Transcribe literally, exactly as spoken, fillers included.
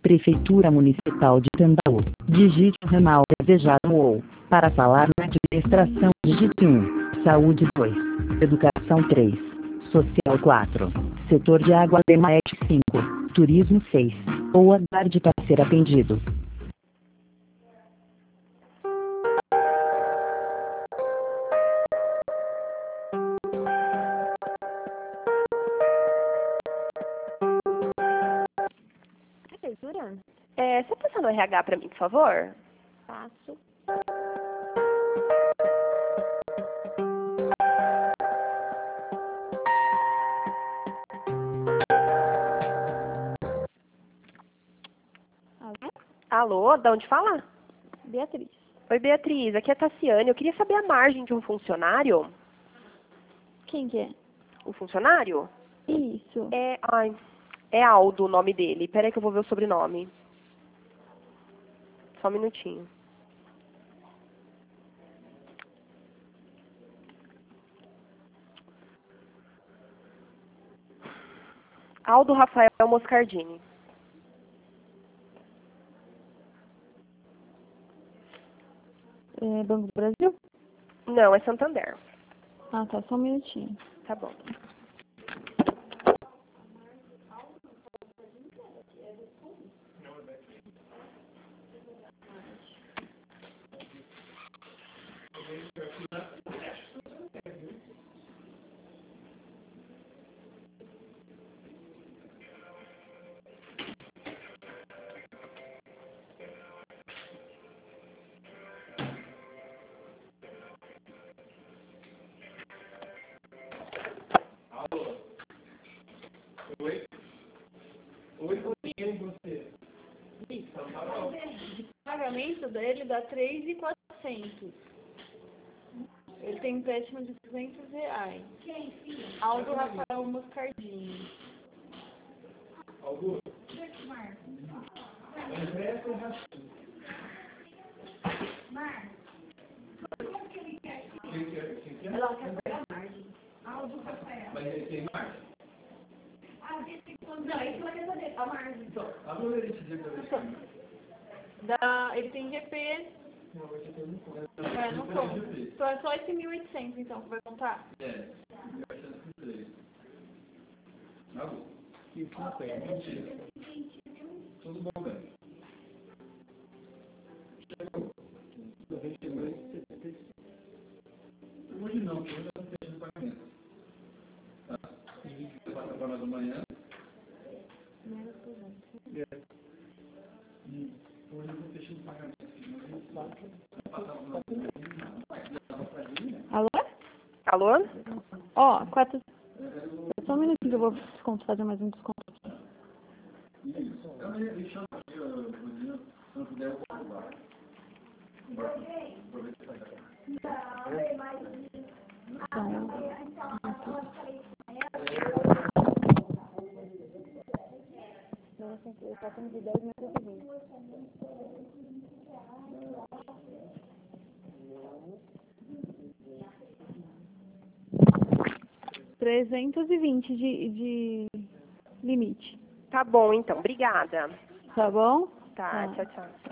Prefeitura Municipal de Tambaú. Digite o ramal desejado ou, para falar na administração, digite um. Saúde dois. Educação três. Social quatro. Setor de água DEMAET cinco. Turismo seis. Ou aguarde para ser atendido. Prefeitura? É, você passa no R H para mim, por favor? Passo. Alô? Alô, de onde fala? Beatriz. Oi, Beatriz, aqui é a Tassiane. Eu queria saber a margem de um funcionário. Quem que é? O funcionário? Isso. É, ai, é Aldo o nome dele. Peraí que eu vou ver o sobrenome. Só um minutinho. Aldo Rafael Moscardini. É Banco do Brasil? Não, é Santander. Ah, tá. Só um minutinho. Tá bom. Oi? Oi, Rodrigo, você? O pagamento dele dá três mil e quatrocentos. Ele tem empréstimo de duzentos reais. Quem, filho? Aldo Rafael Moscardini. Aldo? André ou Racinho? Como que ele quer? Quem quer? Quem quer? Ela quer pagar margem. Aldo Rafael. Mas ele tem margem? Ah, desse quando... Não, isso ela quer saber. A margem. Alô, ele te diz pra ver. Da... Ele tem G P. Não, hoje eu não conto. É, não conta. Então é só esse mil e oitocentos, então, que vai contar? É, eu achando que três. Alô? E o que não tem? Mentira. Tudo bom, velho? Chegou. noventa e dois, setenta e cinco. Hoje não, hoje eu não tenho pagamento. Tá? Você passa para nós amanhã. É. E hoje eu vou fechando o pagamento. Alô? Alô? Ó, quatro... Só um minutinho que eu vou desconto, fazer mais um desconto. Isso. Eu me chamo aqui, Rodinho. Se não puder, eu vou lá. trezentos e vinte de, de limite. Tá bom, então. Obrigada. Tá bom? Tá, Tá. tchau, tchau.